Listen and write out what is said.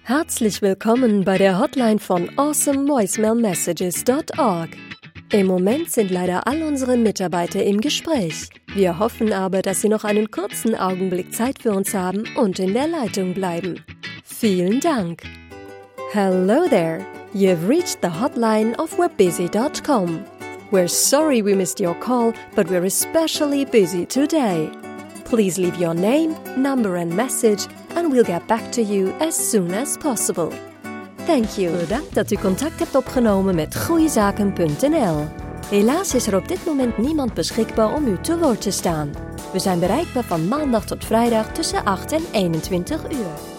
Herzlich willkommen bei der Hotline von awesomevoicemailmessages.org. Im Moment sind leider all unsere Mitarbeiter im Gespräch. Wir hoffen aber, dass Sie noch einen kurzen Augenblick Zeit für uns haben und in der Leitung bleiben. Vielen Dank. Hello there. You've reached the hotline of we'rebusy.com. We're sorry we missed your call, but we're especially busy today. Please leave your name, number and message and we'll get back to you as soon as possible. Thank you. Bedankt dat u contact hebt opgenomen met goeiezaken.nl. Helaas is er op dit moment niemand beschikbaar om u te woord te staan. We zijn bereikbaar van maandag tot vrijdag tussen 8 en 21 uur.